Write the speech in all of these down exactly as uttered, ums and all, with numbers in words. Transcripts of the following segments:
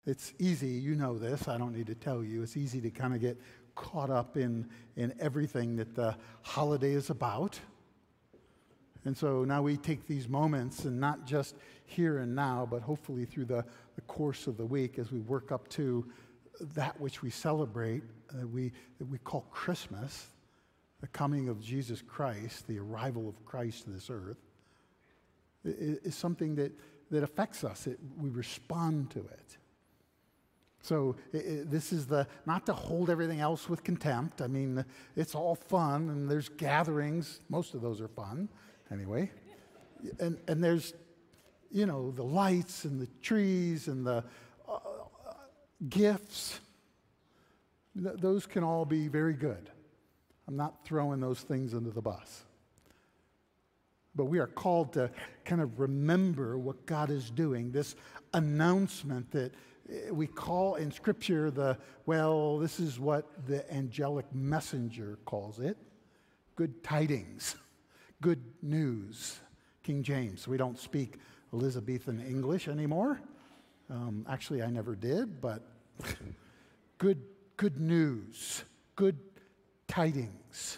It's easy, you know this, I don't need to tell you, it's easy to kind of get caught up in, in everything that the holiday is about. And so now we take these moments, and not just here and now, but hopefully through the, the course of the week as we work up to that which we celebrate, uh, we, that we call Christmas, the coming of Jesus Christ, the arrival of Christ to this earth, is, is something that, that affects us. It, we respond to it. So it, it, this is the, not to hold everything else with contempt. I mean, it's all fun, and there's gatherings. Most of those are fun, anyway. And, and there's, you know, the lights and the trees and the uh, gifts. Th- those can all be very good. I'm not throwing those things under the bus. But we are called to kind of remember what God is doing, this announcement that we call in Scripture the, well, this is what the angelic messenger calls it, good tidings, good news. King James. We don't speak Elizabethan English anymore. Um, actually, I never did, but good, good news, good tidings.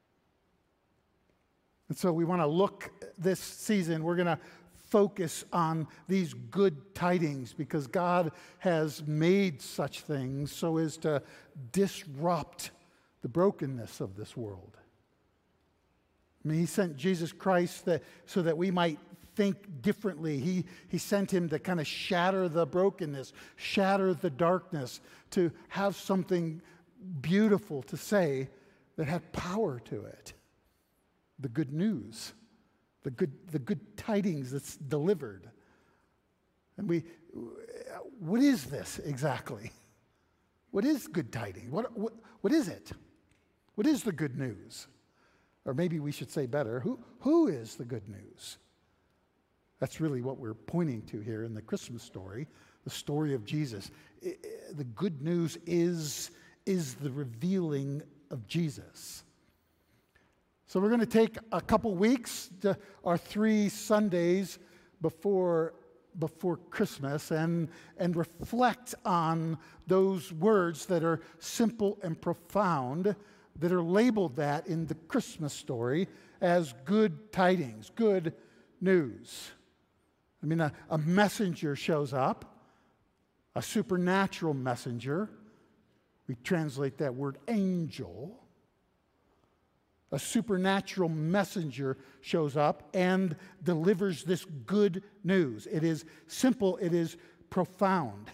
And so we want to look this season, we're going to focus on these good tidings because God has made such things so as to disrupt the brokenness of this world. I mean, he sent Jesus Christ that, so that we might think differently. He, he sent him to kind of shatter the brokenness, shatter the darkness, to have something beautiful to say that had power to it. The good news, the good, the good tidings that's delivered. And we, what is this exactly? What is good tidings? What, what, what is it? What is the good news? Or maybe we should say better, who, who is the good news? That's really what we're pointing to here in the Christmas story, the story of Jesus. I, the good news is, is the revealing of Jesus. So we're going to take a couple weeks, to our three Sundays before, before Christmas, and, and reflect on those words that are simple and profound, that are labeled that in the Christmas story as good tidings, good news. I mean, a, a messenger shows up, a supernatural messenger. We translate that word angel. A supernatural messenger shows up and delivers this good news. It is simple, it is profound. In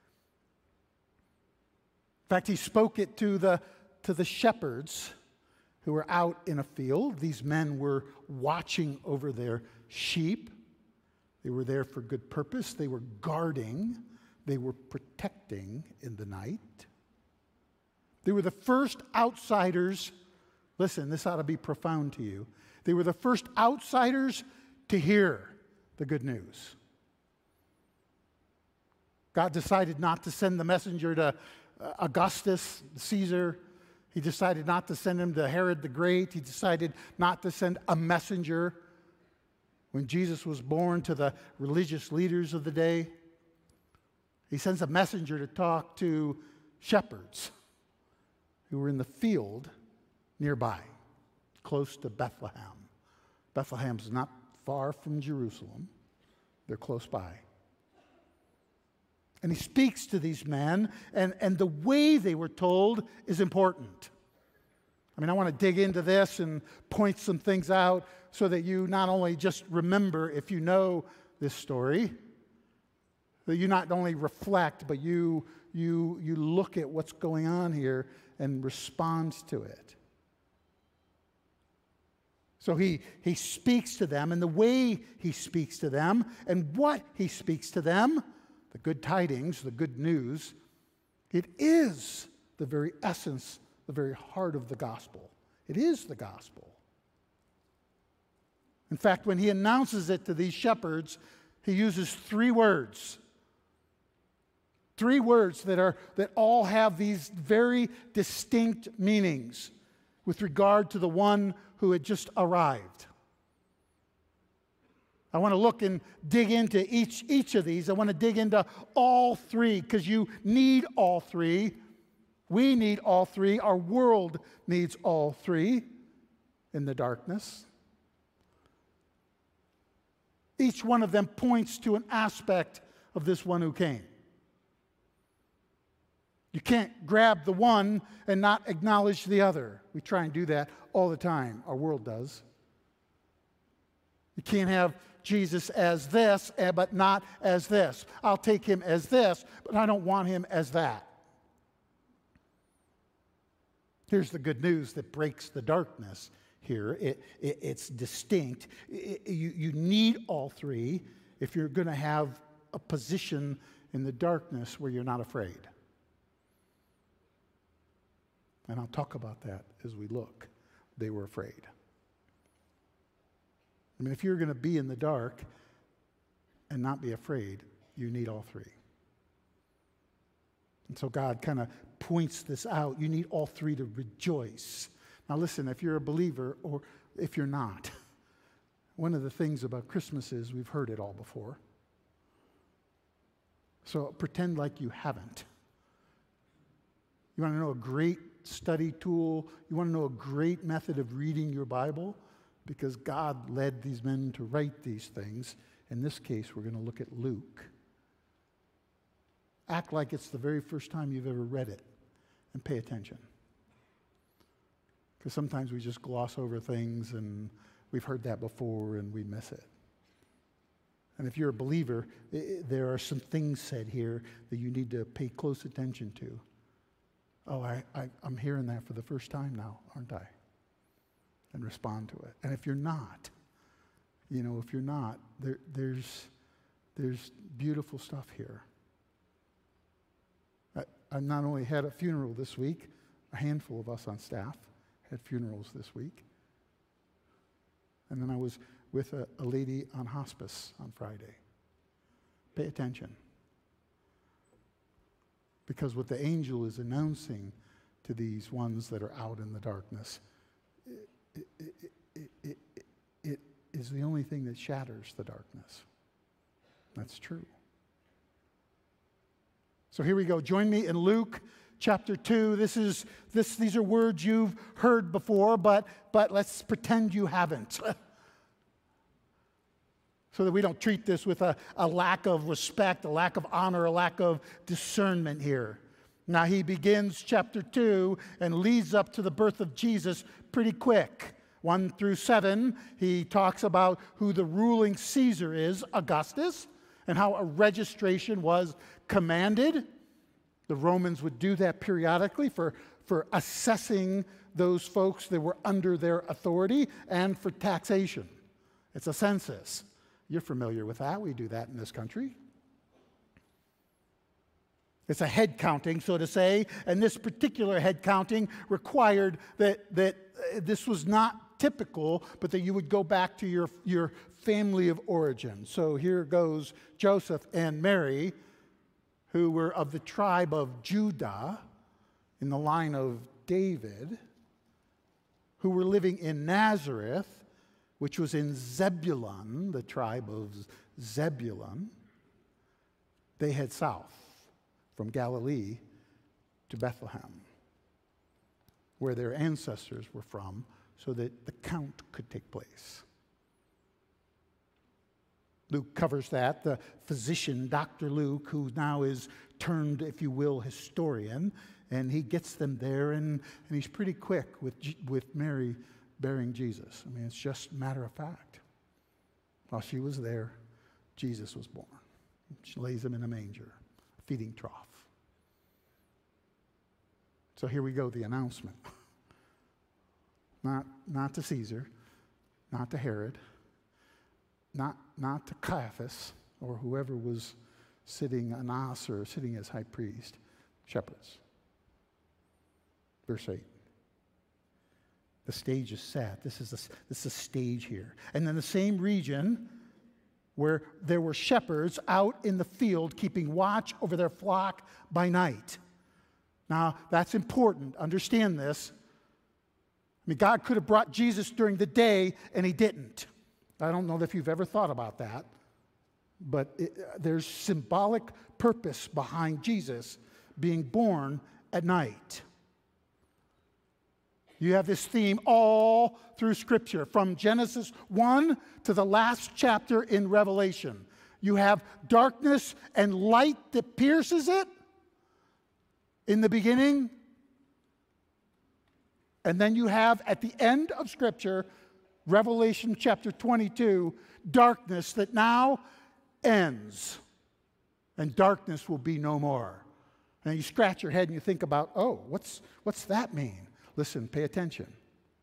fact, he spoke it to the, to the shepherds who were out in a field. These men were watching over their sheep. They were there for good purpose. They were guarding. They were protecting in the night. They were the first outsiders. Listen, this ought to be profound to you. They were the first outsiders to hear the good news. God decided not to send the messenger to Augustus, Caesar. He decided not to send him to Herod the Great. He decided not to send a messenger when Jesus was born to the religious leaders of the day. He sends a messenger to talk to shepherds who were in the field nearby, close to Bethlehem. Bethlehem's not far from Jerusalem. They're close by. And he speaks to these men, and, and the way they were told is important. I mean, I want to dig into this and point some things out so that you not only just remember, if you know this story, that you not only reflect, but you, you, you look at what's going on here and respond to it. So he, he speaks to them, and the way he speaks to them and what he speaks to them, the good tidings, the good news, it is the very essence, the very heart of the gospel. It is the gospel. In fact, when he announces it to these shepherds, he uses three words. Three words that are that all have these very distinct meanings with regard to the one who had just arrived. I want to look and dig into each, each of these. I want to dig into all three because you need all three. We need all three. Our world needs all three in the darkness. Each one of them points to an aspect of this one who came. You can't grab the one and not acknowledge the other. We try and do that all the time. Our world does. You can't have Jesus as this, but not as this. I'll take him as this, but I don't want him as that. Here's the good news that breaks the darkness here. It, it, it's distinct. It, you, you need all three if you're going to have a position in the darkness where you're not afraid. And I'll talk about that as we look. They were afraid. I mean, if you're going to be in the dark and not be afraid, you need all three. And so God kind of points this out. You need all three to rejoice. Now listen, if you're a believer or if you're not, one of the things about Christmas is we've heard it all before. So pretend like you haven't. You want to know a great study tool? You want to know a great method of reading your Bible? Because God led these men to write these things. In this case, we're going to look at Luke. Act like it's the very first time you've ever read it and pay attention. Because sometimes we just gloss over things and we've heard that before and we miss it. And if you're a believer, it, there are some things said here that you need to pay close attention to. Oh, I, I, I'm hearing that for the first time now, aren't I? And respond to it. And if you're not, you know, if you're not, there, there's, there's beautiful stuff here. I, I not only had a funeral this week, a handful of us on staff had funerals this week. And then I was with a, a lady on hospice on Friday. Pay attention. Because what the angel is announcing to these ones that are out in the darkness, it, it, it, it, it, it is the only thing that shatters the darkness. That's true. So here we go. Join me in Luke chapter two. This is this. These are words you've heard before, but but let's pretend you haven't. So that we don't treat this with a, a lack of respect, a lack of honor, a lack of discernment here. Now he begins chapter two and leads up to the birth of Jesus pretty quick. One through seven, he talks about who the ruling Caesar is, Augustus, and how a registration was commanded. The Romans would do that periodically for, for assessing those folks that were under their authority and for taxation. It's a census. You're familiar with that. We do that in this country. It's a head counting, so to say, and this particular head counting required that, that uh, this was not typical, but that you would go back to your, your family of origin. So here goes Joseph and Mary, who were of the tribe of Judah, in the line of David, who were living in Nazareth, which was in Zebulun, the tribe of Zebulun. They head south from Galilee to Bethlehem, where their ancestors were from, so that the count could take place. Luke covers that. The physician, Doctor Luke, who now is turned, if you will, historian, and he gets them there, and, and he's pretty quick with, with Mary bearing Jesus. I mean, it's just matter of fact. While she was there, Jesus was born. She lays him in a manger, a feeding trough. So here we go, the announcement. Not, not to Caesar, not to Herod, not, not to Caiaphas or whoever was sitting, Annas or sitting as high priest, shepherds. Verse eight. The stage is set. This is, a, this is a stage here. And in the same region where there were shepherds out in the field keeping watch over their flock by night. Now, that's important. Understand this. I mean, God could have brought Jesus during the day, and he didn't. I don't know if you've ever thought about that, but it, there's symbolic purpose behind Jesus being born at night. You have this theme all through Scripture, from Genesis one to the last chapter in Revelation. You have darkness and light that pierces it in the beginning. And then you have, at the end of Scripture, Revelation chapter twenty-two, darkness that now ends. And darkness will be no more. And you scratch your head and you think about, oh, what's, what's that mean? Listen, pay attention.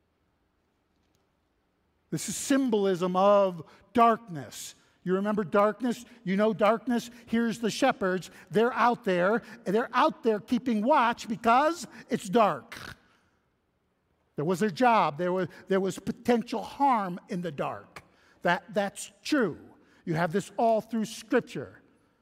This is symbolism of darkness. You remember darkness? You know darkness? Here's the shepherds. They're out there. And they're out there keeping watch because it's dark. There was their job. There was, there was potential harm in the dark. That, that's true. You have this all through Scripture.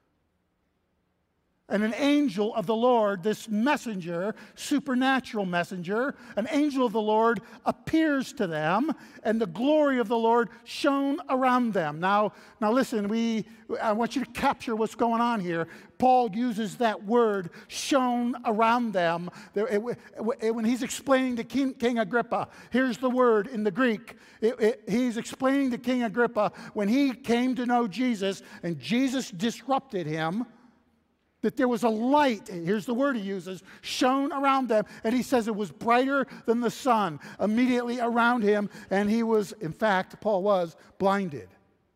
And an angel of the Lord, this messenger, supernatural messenger, an angel of the Lord appears to them, and the glory of the Lord shone around them. Now, now listen, we, I want you to capture what's going on here. Paul uses that word, shone around them. When he's explaining to King, King Agrippa, here's the word in the Greek. It, it, he's explaining to King Agrippa when he came to know Jesus, and Jesus disrupted him, that there was a light, here's the word he uses, shone around them. And he says it was brighter than the sun immediately around him. And he was, in fact, Paul was blinded.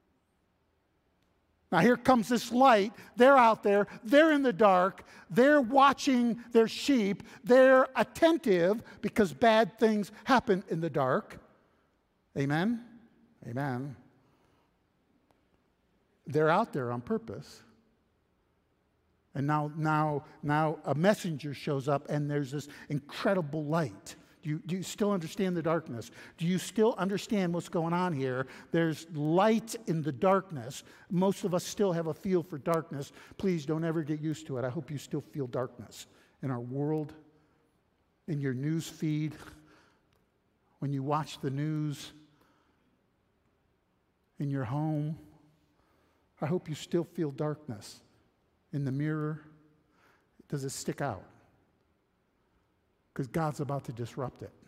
Now here comes this light. They're out there. They're in the dark. They're watching their sheep. They're attentive because bad things happen in the dark. Amen? Amen. They're out there on purpose. And now, now, now a messenger shows up, and there's this incredible light. Do you, do you still understand the darkness? Do you still understand what's going on here? There's light in the darkness. Most of us still have a feel for darkness. Please don't ever get used to it. I hope you still feel darkness in our world, in your news feed, when you watch the news, in your home. I hope you still feel darkness. In the mirror, does it stick out? Because God's about to disrupt it.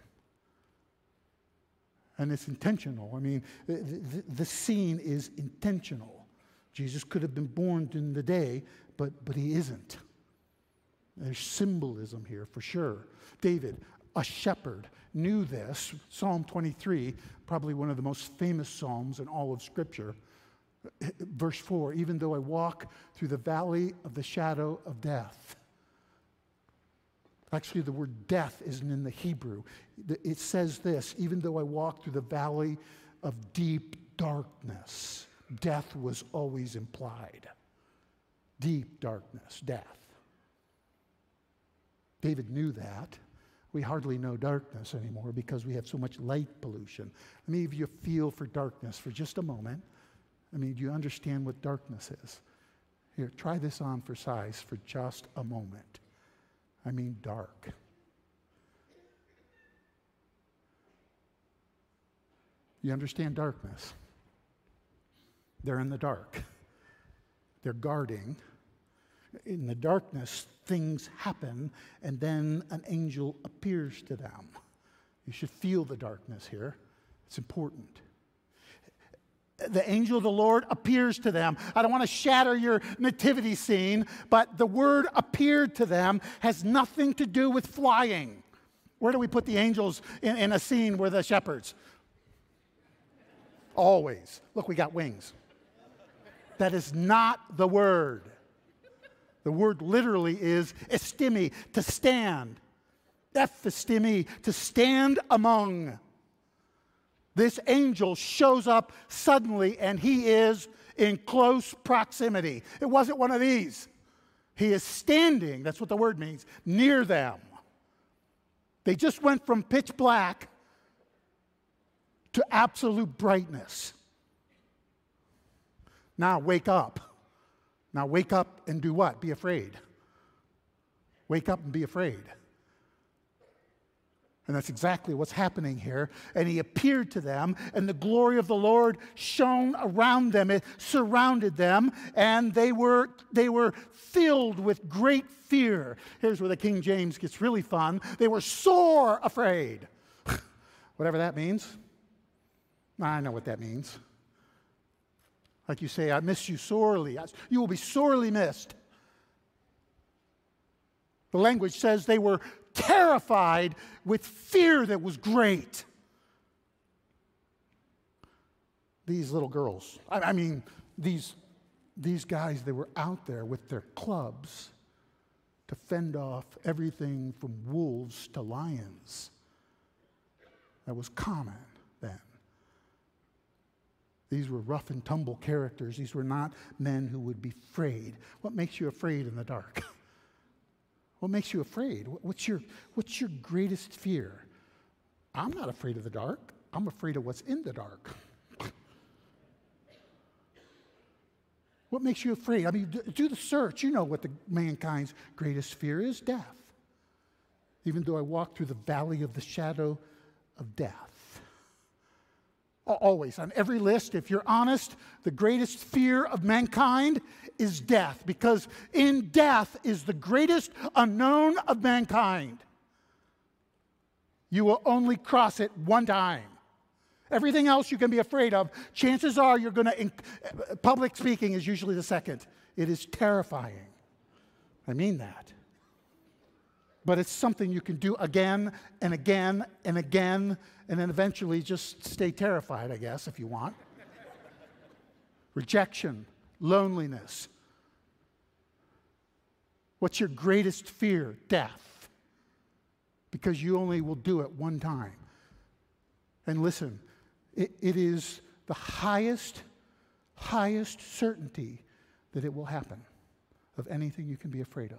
And it's intentional. I mean, the, the, the scene is intentional. Jesus could have been born in the day, but, but he isn't. There's symbolism here for sure. David, a shepherd, knew this. Psalm twenty-three, probably one of the most famous psalms in all of Scripture. Verse four, even though I walk through the valley of the shadow of death. Actually, the word death isn't in the Hebrew. It says this, even though I walk through the valley of deep darkness. Death was always implied. Deep darkness, death. David knew that. We hardly know darkness anymore because we have so much light pollution. Let me give you a feel for darkness for just a moment. I mean, do you understand what darkness is? Here, try this on for size for just a moment. I mean, dark. You understand darkness? They're in the dark. They're guarding. In the darkness, things happen, and then an angel appears to them. You should feel the darkness here. It's important. The angel of the Lord appears to them. I don't want to shatter your nativity scene, but the word appeared to them has nothing to do with flying. Where do we put the angels in, in a scene where the shepherds? Always. Look, we got wings. That is not the word. The word literally is estimi, to stand. Ephistemi, to stand among. This angel shows up suddenly, and he is in close proximity. It wasn't one of these. He is standing, that's what the word means, near them. They just went from pitch black to absolute brightness. Now wake up. Now wake up and do what? Be afraid. Wake up and be afraid. And that's exactly what's happening here. And he appeared to them, and the glory of the Lord shone around them. It surrounded them, and they were, they were filled with great fear. Here's where the King James gets really fun. They were sore afraid. Whatever that means. I know what that means. Like you say, I miss you sorely. You will be sorely missed. The language says they were terrified with fear that was great. These little girls, I, I mean, these, these guys, they were out there with their clubs to fend off everything from wolves to lions. That was common then. These were rough and tumble characters. These were not men who would be afraid. What makes you afraid in the dark? What makes you afraid? What's your, what's your greatest fear? I'm not afraid of the dark. I'm afraid of what's in the dark. What makes you afraid? I mean, do the search. You know what the mankind's greatest fear is: death. Even though I walk through the valley of the shadow of death. Always, on every list, if you're honest, the greatest fear of mankind is death, because in death is the greatest unknown of mankind. You will only cross it one time. Everything else you can be afraid of, chances are you're going to, public speaking is usually the second. It is terrifying. I mean that. But it's something you can do again and again and again, and then eventually just stay terrified, I guess, if you want. Rejection, loneliness. What's your greatest fear? Death. Because you only will do it one time. And listen, it, it is the highest, highest certainty that it will happen of anything you can be afraid of.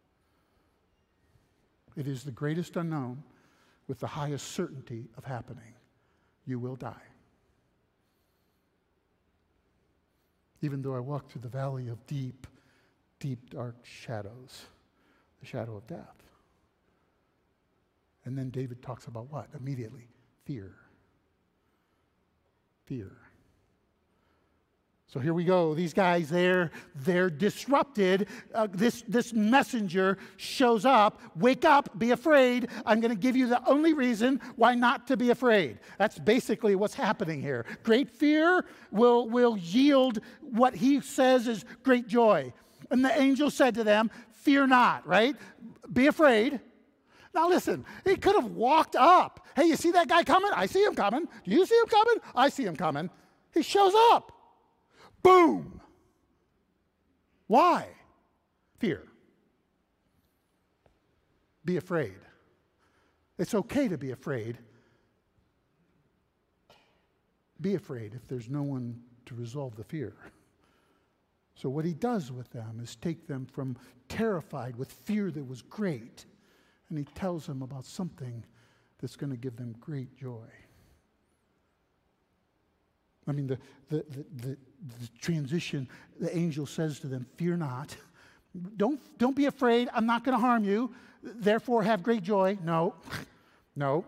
It is the greatest unknown with the highest certainty of happening. You will die. Even though I walk through the valley of deep, deep, dark shadows, the shadow of death. And then David talks about what? Immediately, fear. Fear. So here we go. These guys, they're, they're disrupted. Uh, this, this messenger shows up. Wake up, be afraid. I'm going to give you the only reason why not to be afraid. That's basically what's happening here. Great fear will, will yield what he says is great joy. And the angel said to them, fear not, right? Be afraid. Now listen, he could have walked up. Hey, you see that guy coming? I see him coming. Do you see him coming? I see him coming. He shows up. Boom. Why? Fear. Be afraid. It's okay to be afraid. Be afraid if there's no one to resolve the fear. So what he does with them is take them from terrified with fear that was great, and he tells them about something that's going to give them great joy. I mean, the, the, the, the, the transition, the angel says to them, fear not. Don't, don't be afraid. I'm not going to harm you. Therefore, have great joy. No. No.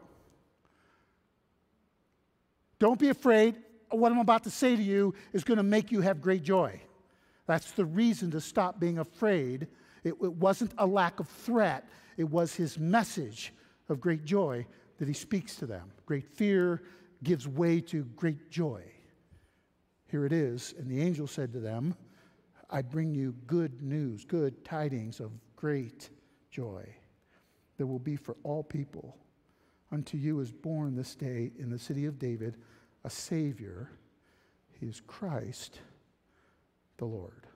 Don't be afraid. What I'm about to say to you is going to make you have great joy. That's the reason to stop being afraid. It, it wasn't a lack of threat. It was his message of great joy that he speaks to them. Great fear gives way to great joy. Here it is. And the angel said to them, I bring you good news, good tidings of great joy that will be for all people. Unto you is born this day in the city of David a Savior. He is Christ the Lord.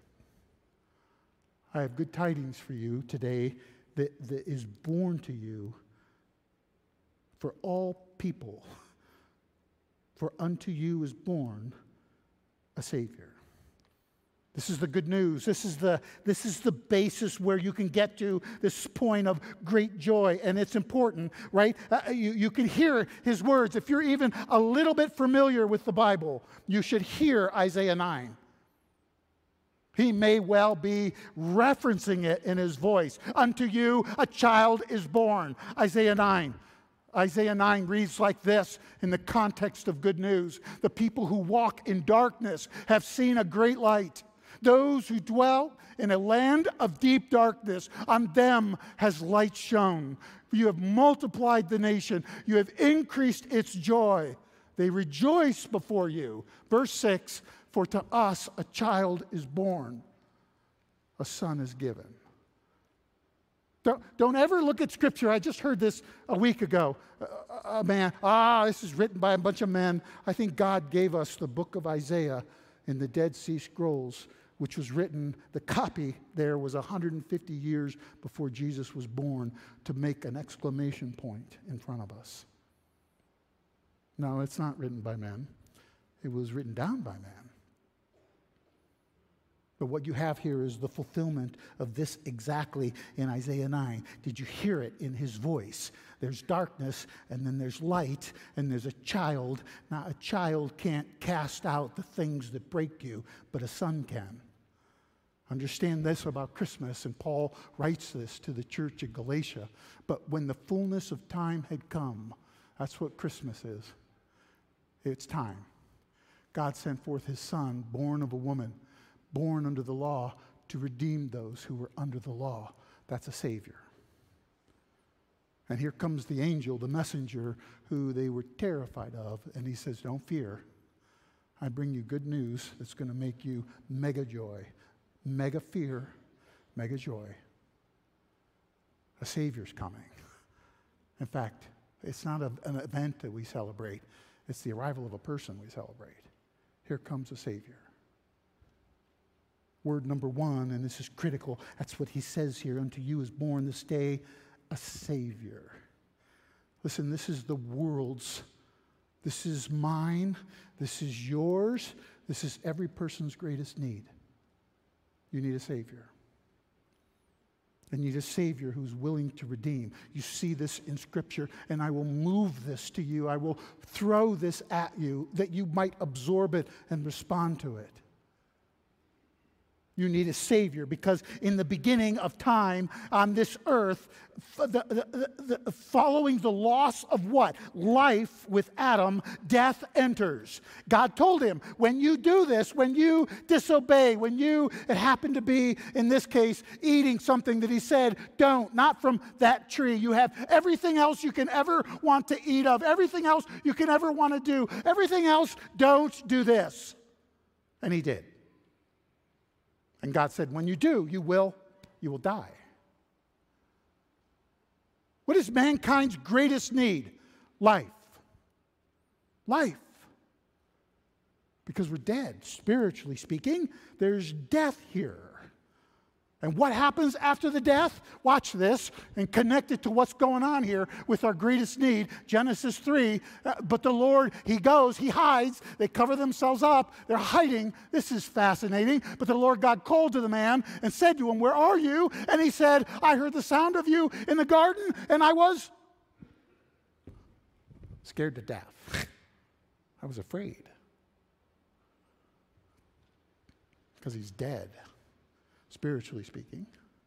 I have good tidings for you today that, that is born to you for all people. For unto you is born a Savior. This is the good news. This is the, this is the basis where you can get to this point of great joy. And it's important, right? Uh, you, you can hear his words. If you're even a little bit familiar with the Bible, you should hear Isaiah nine. He may well be referencing it in his voice. Unto you a child is born. Isaiah nine. Isaiah nine reads like this in the context of good news. The people who walk in darkness have seen a great light. Those who dwell in a land of deep darkness, on them has light shone. You have multiplied the nation. You have increased its joy. They rejoice before you. Verse six, for to us a child is born, a son is given. Don't, don't ever look at Scripture. I just heard this a week ago. A, a man, ah, this is written by a bunch of men. I think God gave us the book of Isaiah in the Dead Sea Scrolls, which was written, the copy there was one hundred fifty years before Jesus was born, to make an exclamation point in front of us. No, it's not written by men. It was written down by men. But what you have here is the fulfillment of this exactly in Isaiah nine. Did you hear it in his voice? There's darkness, and then there's light, and there's a child. Now, a child can't cast out the things that break you, but a son can. Understand this about Christmas, and Paul writes this to the church in Galatia. But when the fullness of time had come, that's what Christmas is. It's time. God sent forth his son, born of a woman, born under the law, to redeem those who were under the law. That's a Savior. And here comes the angel, the messenger, who they were terrified of, and he says, don't fear. I bring you good news that's going to make you mega joy. Mega fear, mega joy. A Savior's coming. In fact, it's not a, an event that we celebrate. It's the arrival of a person we celebrate. Here comes a Savior. Word number one, and this is critical, that's what he says here, unto you is born this day a Savior. Listen, this is the world's, this is mine, this is yours, this is every person's greatest need. You need a Savior. And you need a Savior who's willing to redeem. You see this in Scripture, and I will move this to you. I will throw this at you that you might absorb it and respond to it. You need a Savior because in the beginning of time on this earth, the, the, the, following the loss of what? Life with Adam, death enters. God told him, when you do this, when you disobey, when you, it happened to be, in this case, eating something that he said, don't, not from that tree. You have everything else you can ever want to eat of, everything else you can ever want to do, everything else, don't do this. And he did. And God said, when you do, you will, you will die. What is mankind's greatest need? Life. Life. Because we're dead, spiritually speaking. There's death here. And what happens after the death? Watch this and connect it to what's going on here with our greatest need. Genesis three, uh, but the Lord, he goes, he hides, they cover themselves up, they're hiding. This is fascinating. But the Lord God called to the man and said to him, where are you? And he said, I heard the sound of you in the garden, and I was scared to death. I was afraid. Because he's dead. Spiritually speaking.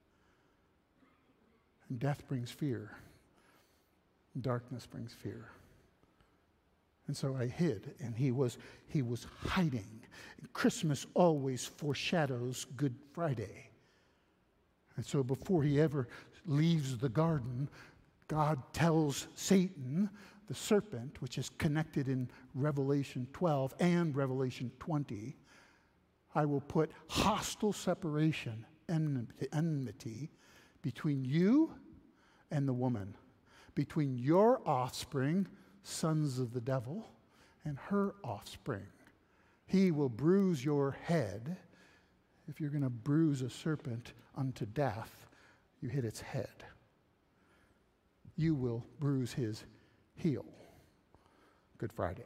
And death brings fear. And darkness brings fear. And so I hid, and he was, he was hiding. And Christmas always foreshadows Good Friday. And so before he ever leaves the garden, God tells Satan, the serpent, which is connected in Revelation twelve and Revelation twenty, I will put hostile separation, enmity, enmity between you and the woman, between your offspring, sons of the devil, and her offspring. He will bruise your head. If you're going to bruise a serpent unto death, you hit its head. You will bruise his heel. Good Friday.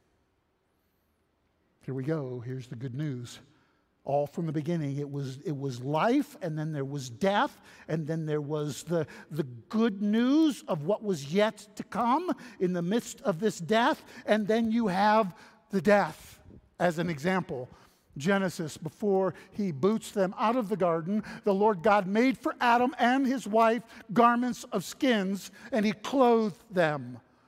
Here we go. Here's the good news. All from the beginning, it was, it was life, and then there was death, and then there was the, the good news of what was yet to come in the midst of this death, and then you have the death as an example. Genesis, before he boots them out of the garden, the Lord God made for Adam and his wife garments of skins, and he clothed them.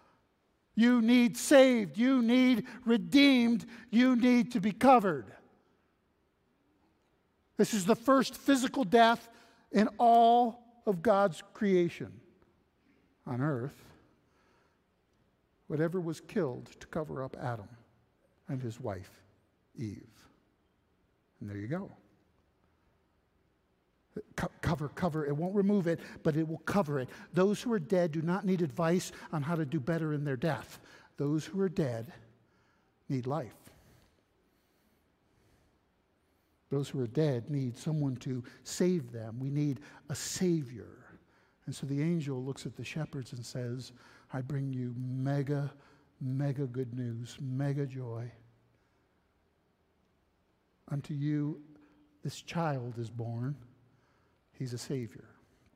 You need saved. You need redeemed. You need to be covered. This is the first physical death in all of God's creation on earth. Whatever was killed to cover up Adam and his wife, Eve. And there you go. Co- cover, cover. It won't remove it, but it will cover it. Those who are dead do not need advice on how to do better in their death. Those who are dead need life. Those who are dead need someone to save them. We need a Savior. And so the angel looks at the shepherds and says, I bring you mega, mega good news, mega joy. Unto you this child is born. He's a Savior.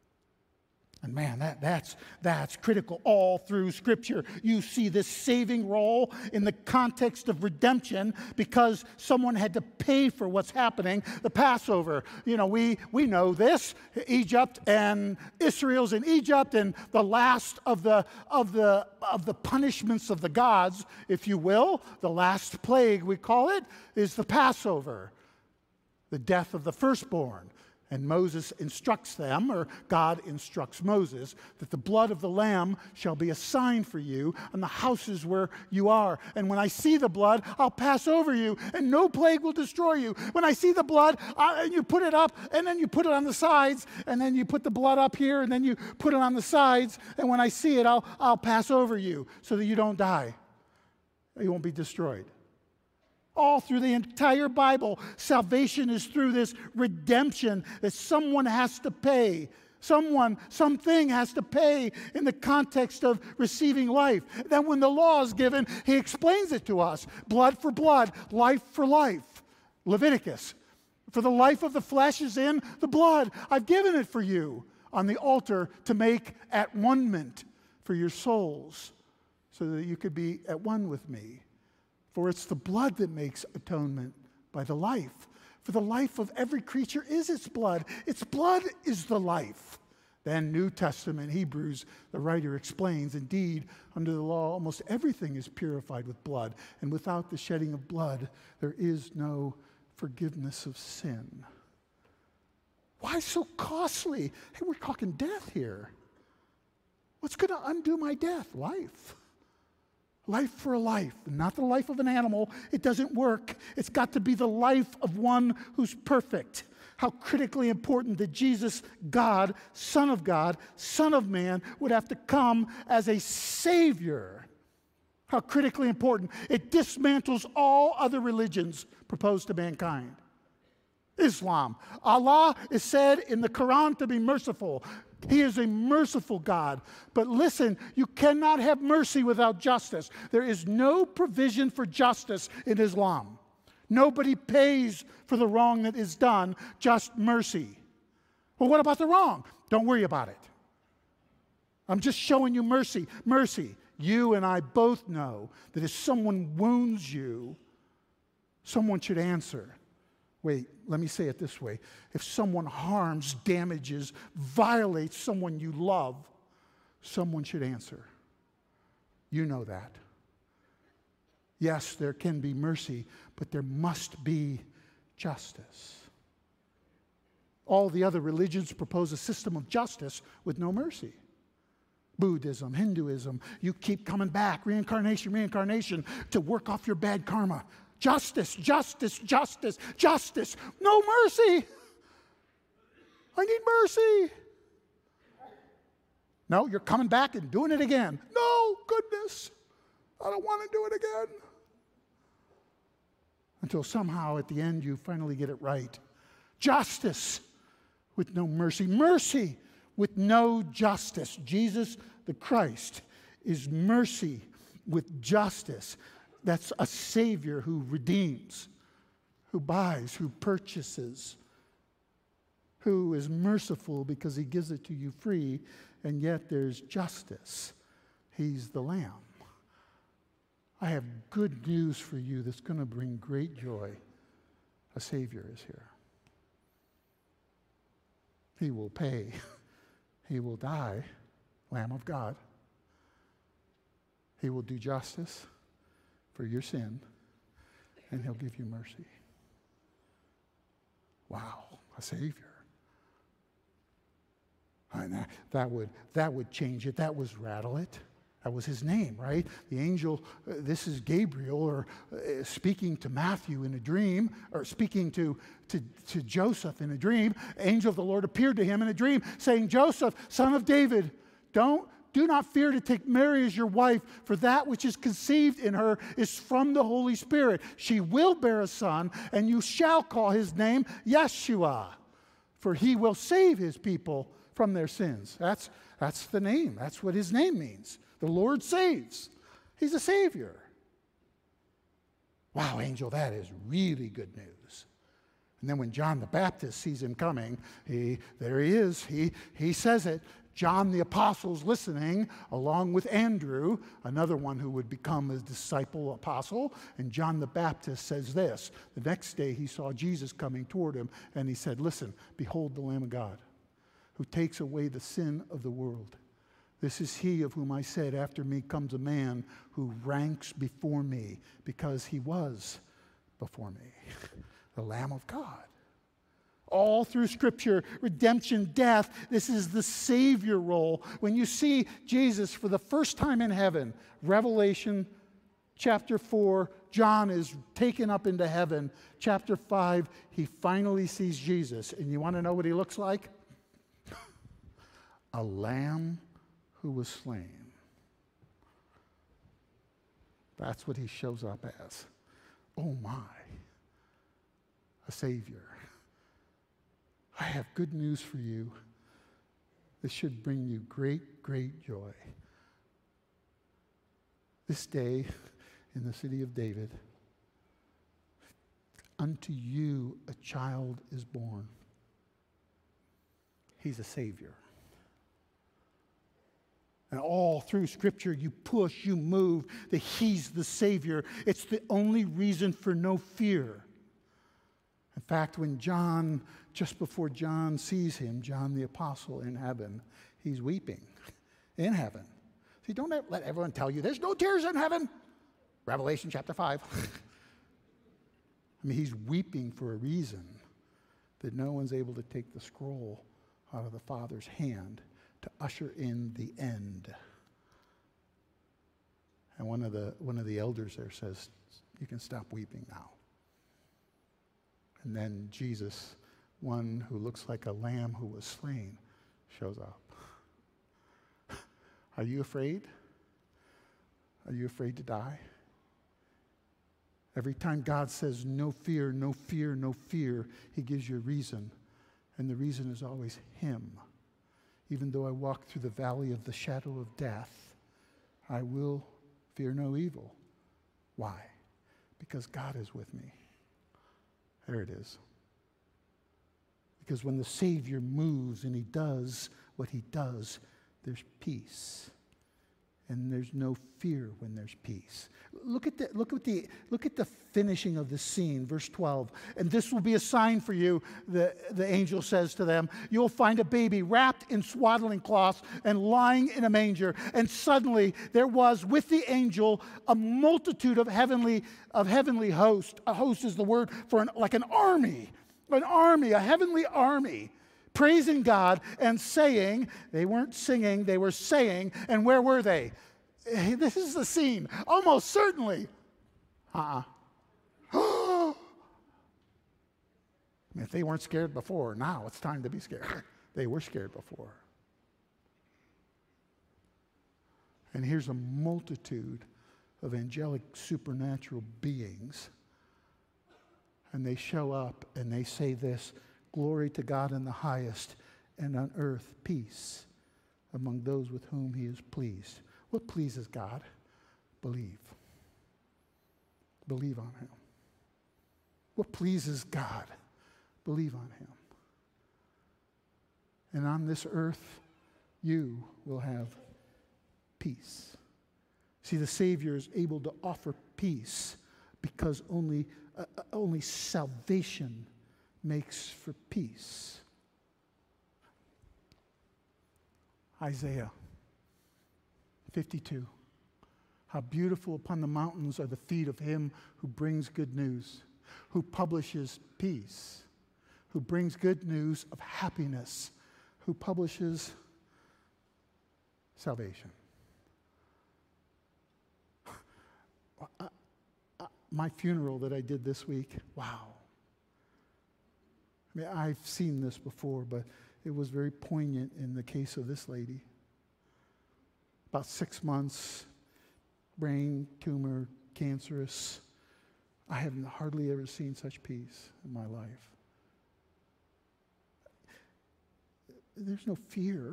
And man, that, that's, that's critical all through Scripture. You see this saving role in the context of redemption because someone had to pay for what's happening. The Passover, you know, we, we know this. Egypt and Israel's in Egypt, and the last of the, of, the, of the punishments of the gods, if you will, the last plague we call it, is the Passover, the death of the firstborn. And Moses instructs them, or God instructs Moses, that the blood of the lamb shall be a sign for you on the houses where you are. And when I see the blood, I'll pass over you, and no plague will destroy you. When I see the blood, I, and you put it up, and then you put it on the sides, and then you put the blood up here, and then you put it on the sides, and when I see it, I'll, I'll pass over you so that you don't die. You won't be destroyed. All through the entire Bible, salvation is through this redemption that someone has to pay. Someone, something has to pay in the context of receiving life. Then when the law is given, he explains it to us. Blood for blood, life for life. Leviticus. For the life of the flesh is in the blood. I've given it for you on the altar to make at one-ment for your souls so that you could be at one with me. For it's the blood that makes atonement by the life. For the life of every creature is its blood. Its blood is the life. Then New Testament, Hebrews, the writer explains, indeed, under the law, almost everything is purified with blood. And without the shedding of blood, there is no forgiveness of sin. Why so costly? Hey, we're talking death here. What's going to undo my death? Life. Life for a life, not the life of an animal. It doesn't work. It's got to be the life of one who's perfect. How critically important that Jesus, God, Son of God, Son of Man, would have to come as a Savior. How critically important. It dismantles all other religions proposed to mankind. Islam. Allah is said in the Quran to be merciful. He is a merciful God. But listen, you cannot have mercy without justice. There is no provision for justice in Islam. Nobody pays for the wrong that is done, just mercy. Well, what about the wrong? Don't worry about it. I'm just showing you mercy. Mercy. You and I both know that if someone wounds you, someone should answer. Wait, let me say it this way. If someone harms, damages, violates someone you love, someone should answer. You know that. Yes, there can be mercy, but there must be justice. All the other religions propose a system of justice with no mercy. Buddhism, Hinduism, you keep coming back, reincarnation, reincarnation, to work off your bad karma. Justice, justice, justice, justice. No mercy. I need mercy. No, you're coming back and doing it again. No, goodness. I don't want to do it again. Until somehow at the end you finally get it right. Justice with no mercy. Mercy with no justice. Jesus the Christ is mercy with justice. That's a Savior who redeems, who buys, who purchases, who is merciful because he gives it to you free, and yet there's justice. He's the Lamb. I have good news for you that's going to bring great joy. A Savior is here. He will pay. He will die, Lamb of God. He will do justice for your sin, and he'll give you mercy. Wow, a Savior. And that, that, would, that would change it. That was rattle it. That was his name, right? The angel, uh, this is Gabriel, or uh, speaking to Matthew in a dream, or speaking to, to, to Joseph in a dream. Angel of the Lord appeared to him in a dream, saying, Joseph, son of David, don't, do not fear to take Mary as your wife, for that which is conceived in her is from the Holy Spirit. She will bear a son, and you shall call his name Yeshua, for he will save his people from their sins. That's, that's the name. That's what his name means. The Lord saves. He's a Savior. Wow, angel, that is really good news. And then when John the Baptist sees him coming, he, there he is. He, he says it. John the Apostle's listening, along with Andrew, another one who would become his disciple apostle. And John the Baptist says this. The next day he saw Jesus coming toward him, and he said, listen, behold the Lamb of God, who takes away the sin of the world. This is he of whom I said, after me comes a man who ranks before me, because he was before me, the Lamb of God. All through Scripture, redemption, death, this is the Savior role. When you see Jesus for the first time in heaven, Revelation chapter four, John is taken up into heaven. Chapter five, he finally sees Jesus. And you want to know what he looks like? A lamb who was slain. That's what he shows up as. Oh my, a Savior. I have good news for you. This should bring you great, great joy. This day in the city of David, unto you a child is born. He's a Savior. And all through Scripture, you push, you move, that he's the Savior. It's the only reason for no fear. In fact, when John, just before John sees him, John the Apostle in heaven, he's weeping in heaven. See, don't let everyone tell you there's no tears in heaven. Revelation chapter five. I mean, he's weeping for a reason, that no one's able to take the scroll out of the Father's hand to usher in the end. And one of the one of the elders there says, you can stop weeping now. And then Jesus, one who looks like a lamb who was slain, shows up. Are you afraid? Are you afraid to die? Every time God says no fear, no fear, no fear, he gives you a reason. And the reason is always him. Even though I walk through the valley of the shadow of death, I will fear no evil. Why? Because God is with me. There it is. Because when the Savior moves and he does what he does, there's peace. And there's no fear when there's peace. Look at the, look at the, look at the finishing of the scene, verse twelve. And this will be a sign for you, the, the angel says to them. You'll find a baby wrapped in swaddling cloths and lying in a manger. And suddenly there was with the angel a multitude of heavenly, of heavenly host. A host is the word for an, like an army. An army, a heavenly army. Praising God and saying, they weren't singing, they were saying, and where were they? This is the scene. Almost certainly. Uh-uh. I mean, if they weren't scared before, now it's time to be scared. They were scared before. And here's a multitude of angelic supernatural beings. And they show up and they say this, glory to God in the highest, and on earth peace among those with whom he is pleased. What pleases God? Believe. Believe on him. What pleases God? Believe on him. And on this earth, you will have peace. See, the Savior is able to offer peace because only, uh, only salvation makes for peace. Isaiah fifty-two, How beautiful upon the mountains are the feet of him who brings good news, who publishes peace, who brings good news of happiness, who publishes salvation. I, I, my funeral that I did this week, wow. I mean, I've seen this before, but it was very poignant in the case of this lady. About six months, brain tumor, cancerous. I have hardly ever seen such peace in my life. There's no fear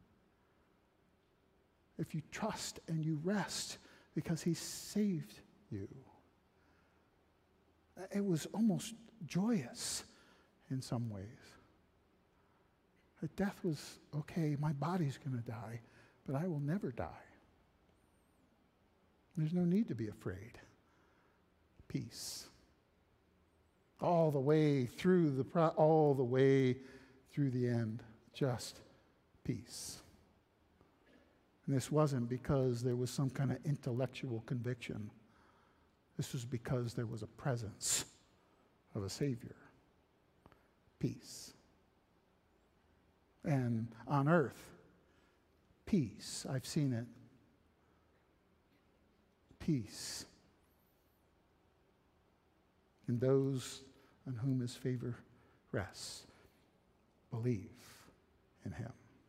if you trust and you rest because he saved you. It was almost joyous in some ways. That death was, okay, my body's going to die, but I will never die. There's no need to be afraid. Peace. All the way through the pro- all the way through the end, just peace. And this wasn't because there was some kind of intellectual conviction. This was because there was a presence of a Savior. Peace. And on earth, peace. I've seen it. Peace. And those on whom his favor rests, believe in him.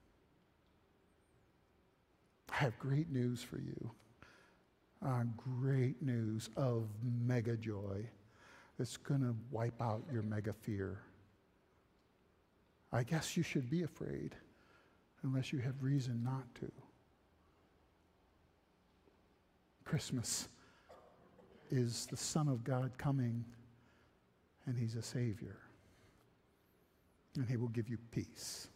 I have great news for you. Uh, great news of mega joy that's going to wipe out your mega fear. I guess you should be afraid unless you have reason not to. Christmas is the Son of God coming, and he's a Savior. And he will give you peace.